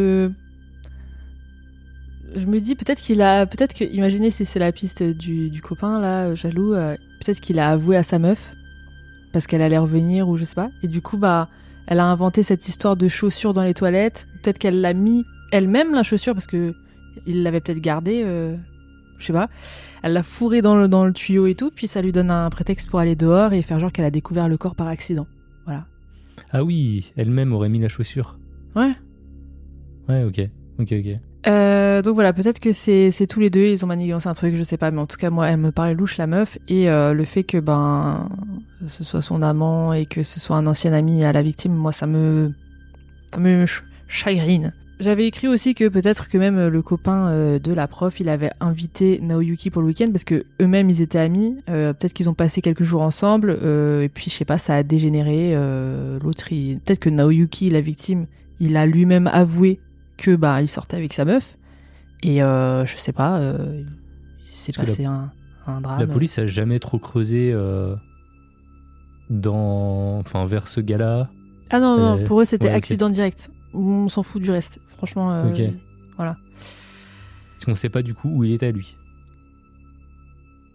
je me dis peut-être que, imaginez si c'est la piste du copain là, jaloux, peut-être qu'il a avoué à sa meuf parce qu'elle allait revenir ou je sais pas. Et du coup, bah, elle a inventé cette histoire de chaussures dans les toilettes. Peut-être qu'elle l'a mis elle-même la chaussure parce que il l'avait peut-être gardée, je sais pas. Elle l'a fourrée dans le tuyau et tout, puis ça lui donne un prétexte pour aller dehors et faire genre qu'elle a découvert le corps par accident. Voilà. Ah oui, elle-même aurait mis la chaussure. Ouais. Ouais, ok. Donc voilà, peut-être que c'est tous les deux, ils ont manigancé un truc, je sais pas, mais en tout cas moi elle me paraît louche la meuf, et le fait que ce soit son amant et que ce soit un ancien ami à la victime, moi ça me chagrine. J'avais écrit aussi que peut-être que même le copain de la prof, il avait invité Naoyuki pour le week-end parce que eux-mêmes ils étaient amis, peut-être qu'ils ont passé quelques jours ensemble, et puis je sais pas, ça a dégénéré, peut-être que Naoyuki, la victime, il a lui-même avoué que il sortait avec sa meuf et je sais pas, il s'est passé un drame. La police a jamais trop creusé vers ce gars-là. Ah non, pour eux c'était accident direct. On s'en fout du reste, franchement. Voilà. Parce qu'on sait pas du coup où il était lui.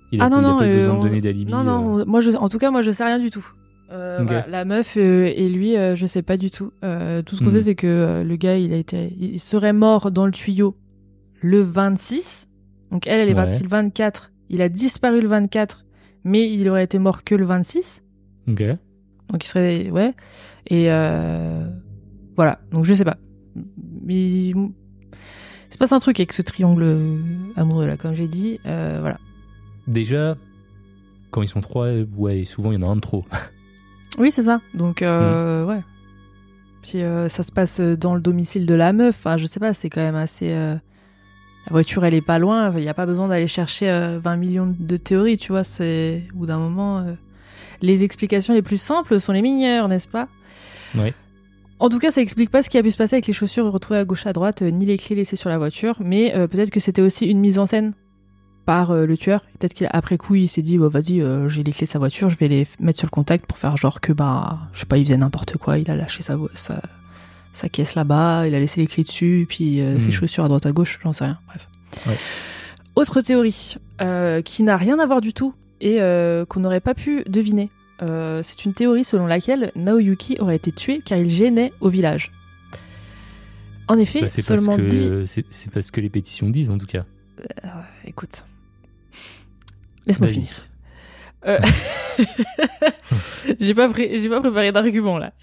Il a pas eu besoin de donner d'alibi. Non, en tout cas, moi, je sais rien du tout. Okay. Voilà, la meuf et lui, je sais pas du tout. Tout ce qu'on sait, c'est que le gars, il serait mort dans le tuyau le 26. Donc elle est partie le 24. Il a disparu le 24, mais il aurait été mort que le 26. Ok. Donc il serait... Et voilà, donc je sais pas. Mais il se passe un truc avec ce triangle amoureux là, comme j'ai dit. Voilà. Déjà, quand ils sont 3, souvent il y en a un de trop. Oui, c'est ça. Donc, ouais. Puis ça se passe dans le domicile de la meuf. Enfin, je sais pas, c'est quand même assez... La voiture, elle est pas loin. Il n'y a pas besoin d'aller chercher 20 millions de théories, tu vois. Au bout d'un moment... Les explications les plus simples sont les meilleures, n'est-ce pas ? Oui. En tout cas, ça explique pas ce qui a pu se passer avec les chaussures retrouvées à gauche à droite, ni les clés laissées sur la voiture. Mais peut-être que c'était aussi une mise en scène par le tueur. Peut-être qu'après coup, il s'est dit, vas-y, j'ai les clés de sa voiture, je vais les mettre sur le contact pour faire genre que, je sais pas, il faisait n'importe quoi, il a lâché sa caisse là-bas, il a laissé les clés dessus, puis ses chaussures à droite à gauche, j'en sais rien, bref. Ouais. Autre théorie, qui n'a rien à voir du tout, et qu'on n'aurait pas pu deviner. C'est une théorie selon laquelle Naoyuki aurait été tué car il gênait au village. En effet, c'est seulement c'est pas ce que les pétitions disent, en tout cas. Écoute... Laisse-moi finir. J'ai pas préparé d'argument là.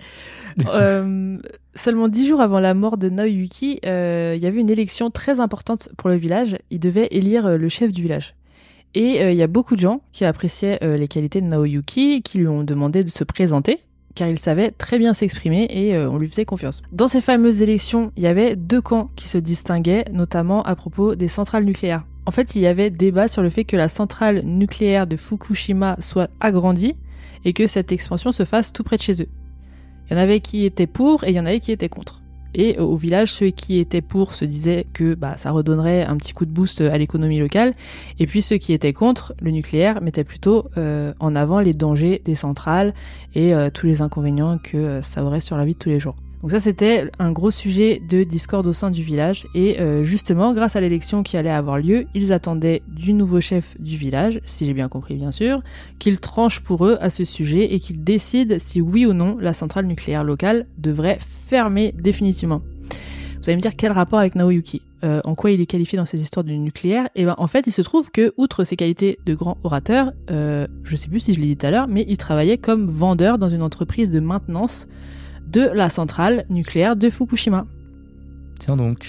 Seulement 10 jours avant la mort de Naoyuki, il y avait une élection très importante pour le village. Il devait élire le chef du village. Et il y a beaucoup de gens qui appréciaient les qualités de Naoyuki, qui lui ont demandé de se présenter, car il savait très bien s'exprimer et on lui faisait confiance. Dans ces fameuses élections, il y avait 2 camps qui se distinguaient, notamment à propos des centrales nucléaires. En fait, il y avait débat sur le fait que la centrale nucléaire de Fukushima soit agrandie et que cette expansion se fasse tout près de chez eux. Il y en avait qui étaient pour et il y en avait qui étaient contre. Et au village, ceux qui étaient pour se disaient que ça redonnerait un petit coup de boost à l'économie locale. Et puis ceux qui étaient contre le nucléaire mettaient plutôt en avant les dangers des centrales et tous les inconvénients que ça aurait sur la vie de tous les jours. Donc ça, c'était un gros sujet de discorde au sein du village. Et justement, grâce à l'élection qui allait avoir lieu, ils attendaient du nouveau chef du village, si j'ai bien compris bien sûr, qu'il tranche pour eux à ce sujet et qu'il décide si oui ou non la centrale nucléaire locale devrait fermer définitivement. Vous allez me dire quel rapport avec Naoyuki ? En quoi il est qualifié dans ces histoires du nucléaire ? Et en fait, il se trouve que, outre ses qualités de grand orateur, je sais plus si je l'ai dit tout à l'heure, mais il travaillait comme vendeur dans une entreprise de maintenance de la centrale nucléaire de Fukushima. Tiens donc.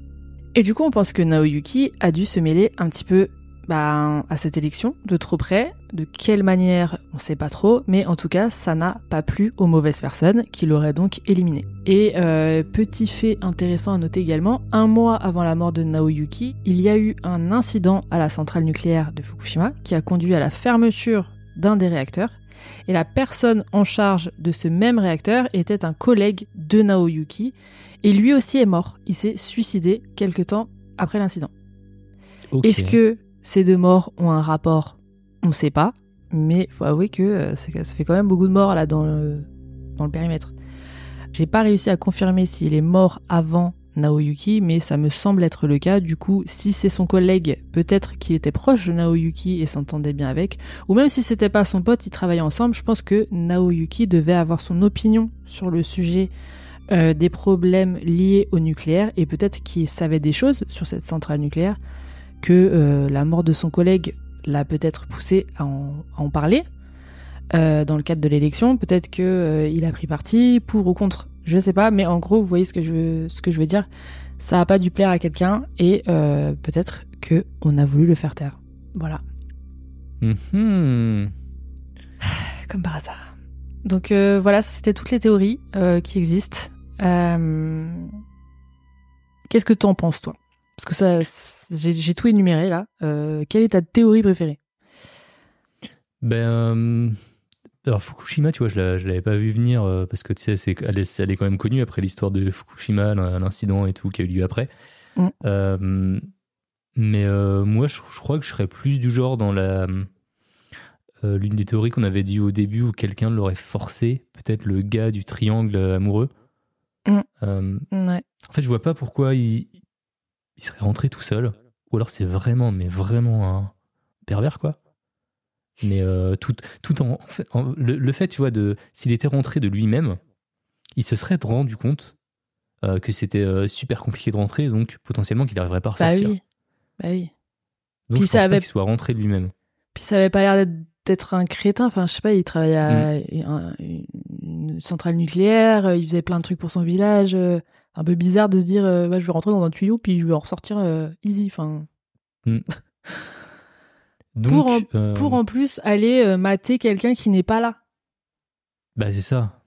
Et du coup, on pense que Naoyuki a dû se mêler un petit peu à cette élection, de trop près. De quelle manière, on sait pas trop, mais en tout cas, ça n'a pas plu aux mauvaises personnes, qui l'auraient donc éliminé. Et petit fait intéressant à noter également, 1 mois avant la mort de Naoyuki, il y a eu un incident à la centrale nucléaire de Fukushima qui a conduit à la fermeture d'un des réacteurs. Et la personne en charge de ce même réacteur était un collègue de Naoyuki, et lui aussi est mort. Il s'est suicidé quelque temps après l'incident. Okay. Est-ce que ces 2 morts ont un rapport ? On ne sait pas, mais faut avouer que ça fait quand même beaucoup de morts là dans le périmètre. J'ai pas réussi à confirmer s'il est mort avant Naoyuki, mais ça me semble être le cas. Du coup, si c'est son collègue, peut-être qu'il était proche de Naoyuki et s'entendait bien avec, ou même si c'était pas son pote, ils travaillaient ensemble, je pense que Naoyuki devait avoir son opinion sur le sujet des problèmes liés au nucléaire, et peut-être qu'il savait des choses sur cette centrale nucléaire, que la mort de son collègue l'a peut-être poussé à en parler dans le cadre de l'élection. Peut-être qu'il a pris parti pour ou contre, je sais pas, mais en gros, vous voyez ce que je veux dire. Ça a pas dû plaire à quelqu'un et peut-être qu'on a voulu le faire taire. Voilà. Mm-hmm. Comme par hasard. Donc voilà, ça c'était toutes les théories qui existent. Qu'est-ce que t'en penses, toi ? Parce que ça, j'ai tout énuméré là. Quelle est ta théorie préférée ? Alors Fukushima, tu vois, je l'avais pas vu venir parce que tu sais, elle est quand même connue après l'histoire de Fukushima, l'incident et tout qui a eu lieu après. Mais moi, je crois que je serais plus du genre dans l'une des théories qu'on avait dit au début où quelqu'un l'aurait forcé, peut-être le gars du triangle amoureux. Ouais. En fait, je vois pas pourquoi il serait rentré tout seul. Ou alors c'est vraiment un pervers, quoi. Mais tout en fait, le fait, tu vois, s'il était rentré de lui-même, il se serait rendu compte que c'était super compliqué de rentrer, donc potentiellement qu'il n'arriverait pas à ressortir. Bah oui. Donc Puis je pense pas qu'il soit rentré de lui-même. Puis ça avait pas l'air d'être un crétin. Enfin, je sais pas, il travaillait à une centrale nucléaire, il faisait plein de trucs pour son village. Un peu bizarre de se dire, ouais, je vais rentrer dans un tuyau, puis je vais en ressortir easy. Enfin. Donc, pour en plus aller mater quelqu'un qui n'est pas là. Bah c'est ça.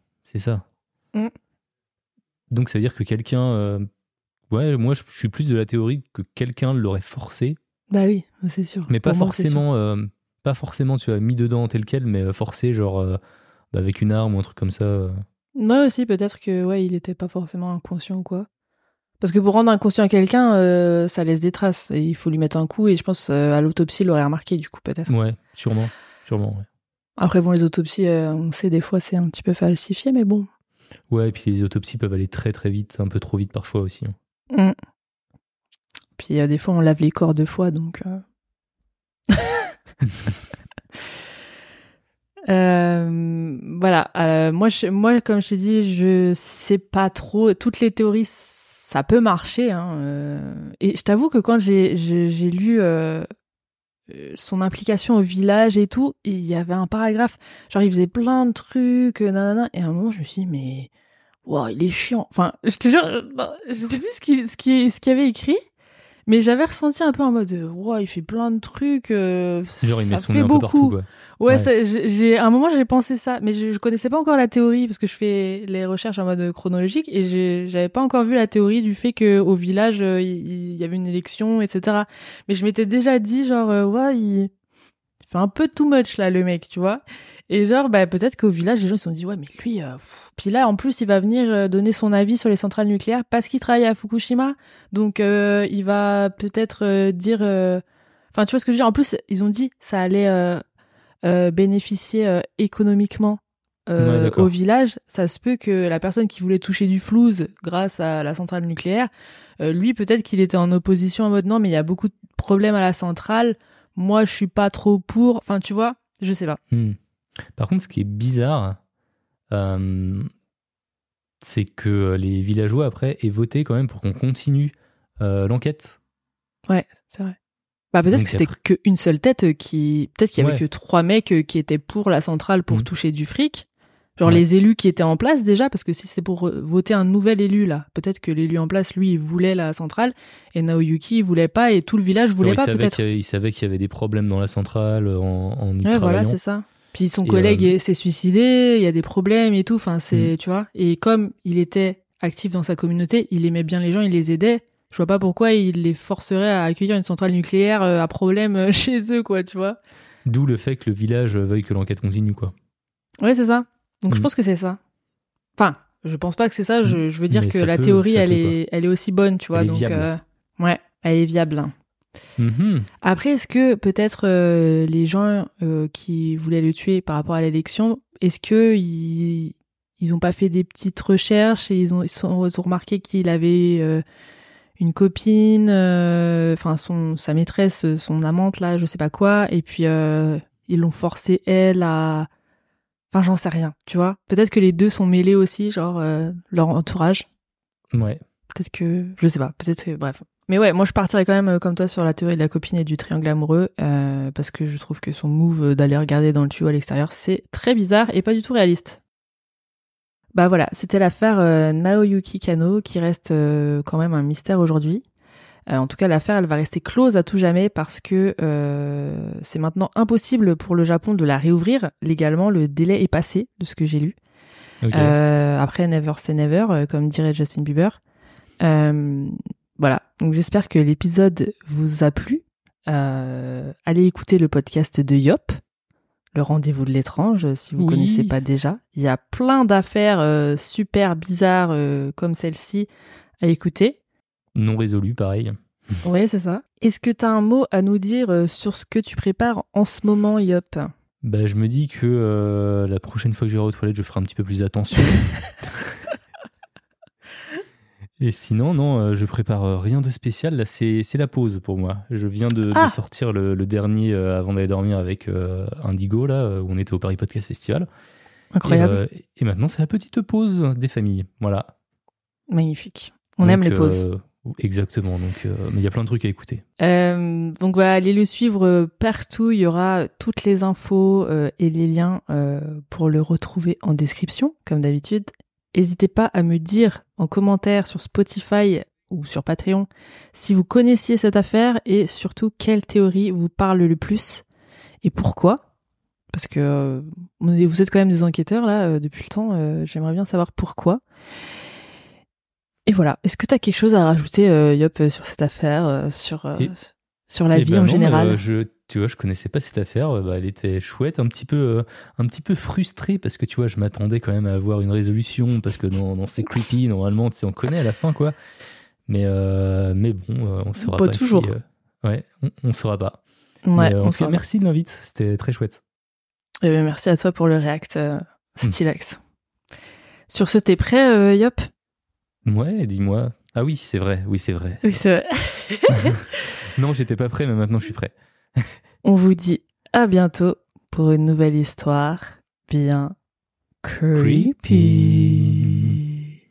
Donc ça veut dire que quelqu'un... ouais, moi je suis plus de la théorie que quelqu'un l'aurait forcé. Bah oui, c'est sûr. Mais pas forcément, tu vois, mis dedans tel quel, mais forcé, genre avec une arme ou un truc comme ça. Moi aussi, peut-être que ouais, il était pas forcément inconscient ou quoi. Parce que pour rendre inconscient quelqu'un, ça laisse des traces. Et il faut lui mettre un coup, et je pense à l'autopsie, il l'aurait remarqué, du coup, peut-être. Ouais, sûrement. Ouais. Après, bon, les autopsies, on sait, des fois, c'est un petit peu falsifié, mais bon. Ouais, et puis les autopsies peuvent aller très très vite, un peu trop vite parfois aussi. Puis des fois, on lave les corps 2 fois, donc... voilà. Moi, comme je t'ai dit, je sais pas trop. Toutes les théories, ça peut marcher. Et je t'avoue que quand j'ai lu son implication au village et tout, il y avait un paragraphe. Genre, il faisait plein de trucs, nanana. Et à un moment, je me suis dit, mais... Wow, il est chiant. Enfin, je te jure, je sais plus ce qu'il avait écrit. Mais j'avais ressenti un peu en mode, wow, il fait plein de trucs. Genre, il met son nez un peu partout, quoi. Ouais. À un moment, j'ai pensé ça, mais je connaissais pas encore la théorie parce que je fais les recherches en mode chronologique et j'avais pas encore vu la théorie du fait que au village il y avait une élection, etc. Mais je m'étais déjà dit genre, ouais, il fait un peu too much là, le mec, tu vois. Et genre, bah, peut-être qu'au village, les gens ils se sont dit, ouais, mais lui, puis là, en plus, il va venir donner son avis sur les centrales nucléaires parce qu'il travaille à Fukushima. Donc, il va peut-être dire... Enfin, tu vois ce que je veux dire? En plus, ils ont dit ça allait bénéficier économiquement au village. Ça se peut que la personne qui voulait toucher du flouze grâce à la centrale nucléaire, lui, peut-être qu'il était en opposition en mode, non, mais il y a beaucoup de problèmes à la centrale. Moi, je suis pas trop pour... Enfin, tu vois, je sais pas. Par contre, ce qui est bizarre, c'est que les villageois, après, aient voté quand même pour qu'on continue l'enquête. Ouais, c'est vrai. Bah, peut-être que c'était qu'une seule tête qui... Peut-être qu'il y avait que 3 mecs qui étaient pour la centrale pour toucher du fric. Genre les élus qui étaient en place déjà, parce que si c'est pour voter un nouvel élu, là, peut-être que l'élu en place, lui, il voulait la centrale, et Naoyuki, il voulait pas, et tout le village voulait pas, peut-être. Il savait qu'il y avait des problèmes dans la centrale en y travaillant. Voilà, c'est ça. Puis son collègue s'est suicidé, il y a des problèmes et tout, enfin, c'est, tu vois. Et comme il était actif dans sa communauté, il aimait bien les gens, il les aidait. Je vois pas pourquoi il les forcerait à accueillir une centrale nucléaire à problème chez eux, quoi, tu vois. D'où le fait que le village veuille que l'enquête continue, quoi. Ouais, c'est ça. Donc je pense que c'est ça. Enfin, je pense pas que c'est ça, je veux dire que la théorie, elle est aussi bonne, tu vois. Donc, ouais, elle est viable. Après, est-ce que peut-être les gens qui voulaient le tuer par rapport à l'élection, est-ce que ils ont pas fait des petites recherches et ils ont remarqué qu'il avait une copine, enfin sa maîtresse, son amante là, je sais pas quoi, et puis ils l'ont forcé elle à... Enfin, j'en sais rien, tu vois. Peut-être que les deux sont mêlés aussi, genre leur entourage. Ouais. Peut-être que... Je sais pas, peut-être que... Bref. Mais ouais, moi je partirais quand même comme toi sur la théorie de la copine et du triangle amoureux, parce que je trouve que son move d'aller regarder dans le tuyau à l'extérieur, c'est très bizarre et pas du tout réaliste. Bah voilà, c'était l'affaire Naoyuki Kanno, qui reste quand même un mystère aujourd'hui. En tout cas, l'affaire, elle va rester close à tout jamais parce que c'est maintenant impossible pour le Japon de la réouvrir. Légalement, le délai est passé, de ce que j'ai lu. Okay. Après, never say never, comme dirait Justin Bieber. Voilà, donc j'espère que l'épisode vous a plu. Allez écouter le podcast de Yop, le rendez-vous de l'étrange, si vous connaissez pas déjà. Il y a plein d'affaires super bizarres comme celle-ci à écouter. Non résolu, pareil. Oui, c'est ça. Est-ce que tu as un mot à nous dire sur ce que tu prépares en ce moment, Yop? Bah, je me dis que la prochaine fois que j'irai aux toilettes, je ferai un petit peu plus attention. Et sinon, non, je prépare rien de spécial. Là, c'est la pause pour moi. Je viens de sortir le dernier avant d'aller dormir avec Indigo, là, où on était au Paris Podcast Festival. Incroyable. Et maintenant, c'est la petite pause des familles. Voilà. Magnifique. On aime les pauses. Exactement. Donc, mais il y a plein de trucs à écouter. Donc voilà, allez le suivre partout. Il y aura toutes les infos et les liens pour le retrouver en description, comme d'habitude. N'hésitez pas à me dire en commentaire sur Spotify ou sur Patreon si vous connaissiez cette affaire et surtout quelle théorie vous parle le plus et pourquoi. Parce que vous êtes quand même des enquêteurs là depuis le temps. J'aimerais bien savoir pourquoi. Et voilà. Est-ce que tu as quelque chose à rajouter, Yop, sur cette affaire, sur la vie en général? Tu vois, je connaissais pas cette affaire. Elle était chouette, un petit peu frustré parce que tu vois, je m'attendais quand même à avoir une résolution parce que dans C'est Creepy, normalement, tu sais, on connaît à la fin, quoi. Mais bon, on saura pas. Pas toujours. Ouais, on saura pas. Ouais, en tout cas, merci de l'invite. C'était très chouette. Et bien, merci à toi pour le react, Stylax. Sur ce, t'es prêt, Yop? Ouais, dis-moi. Ah oui, c'est vrai. Oui, c'est vrai. Oui, c'est vrai. Non, j'étais pas prêt, mais maintenant je suis prêt. On vous dit à bientôt pour une nouvelle histoire bien creepy.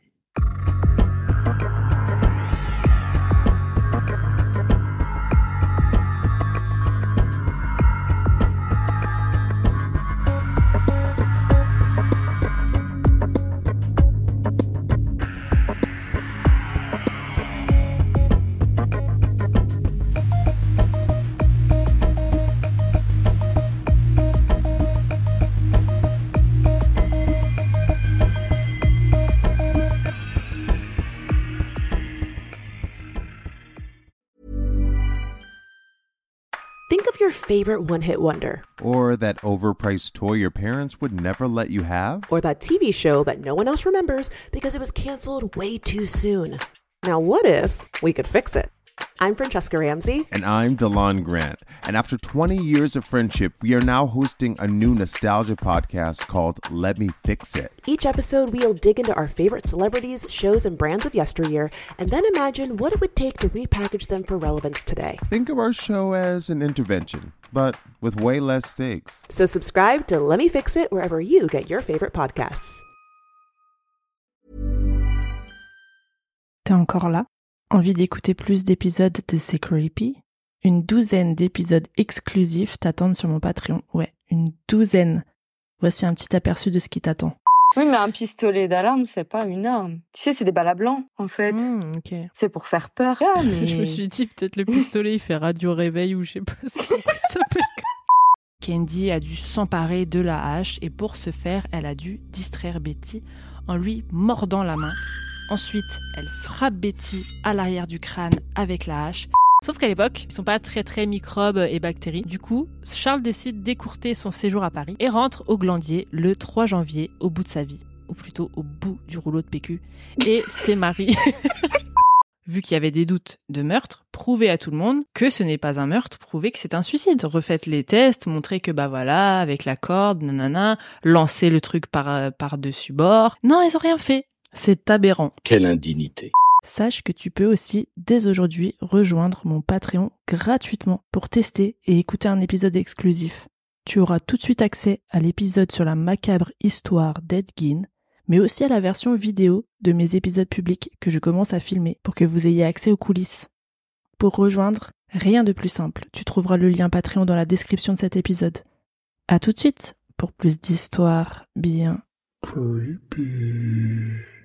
Think of your favorite one-hit wonder. Or that overpriced toy your parents would never let you have. Or that TV show that no one else remembers because it was canceled way too soon. Now what if we could fix it? I'm Francesca Ramsey. And I'm DeLon Grant. And after 20 years of friendship, we are now hosting a new nostalgia podcast called Let Me Fix It. Each episode, we'll dig into our favorite celebrities, shows, and brands of yesteryear, and then imagine what it would take to repackage them for relevance today. Think of our show as an intervention, but with way less stakes. So subscribe to Let Me Fix It wherever you get your favorite podcasts. T'es encore là? Envie d'écouter plus d'épisodes de C'est Creepy? Une 12aine d'épisodes exclusifs t'attendent sur mon Patreon. Ouais, une 12aine. Voici un petit aperçu de ce qui t'attend. Oui, mais un pistolet d'alarme, c'est pas une arme. Tu sais, c'est des balles à blanc, en fait. Ok. C'est pour faire peur. Ah, mais... Je me suis dit, peut-être le pistolet, il fait radio réveil ou je sais pas ce qu'il s'appelle. Candy a dû s'emparer de la hache et pour ce faire, elle a dû distraire Betty en lui mordant la main. Ensuite, elle frappe Betty à l'arrière du crâne avec la hache. Sauf qu'à l'époque, ils sont pas très microbes et bactéries. Du coup, Charles décide d'écourter son séjour à Paris et rentre au Glandier le 3 janvier au bout de sa vie. Ou plutôt au bout du rouleau de PQ. Et c'est Marie, vu qu'il y avait des doutes de meurtre, prouvez à tout le monde que ce n'est pas un meurtre, prouvez que c'est un suicide. Refaites les tests, montrez que voilà, avec la corde, nanana, lancez le truc par-dessus bord. Non, ils ont rien fait. C'est aberrant. Quelle indignité. Sache que tu peux aussi, dès aujourd'hui, rejoindre mon Patreon gratuitement pour tester et écouter un épisode exclusif. Tu auras tout de suite accès à l'épisode sur la macabre histoire d'Ed Gein, mais aussi à la version vidéo de mes épisodes publics que je commence à filmer pour que vous ayez accès aux coulisses. Pour rejoindre, rien de plus simple. Tu trouveras le lien Patreon dans la description de cet épisode. À tout de suite pour plus d'histoires bien creepy.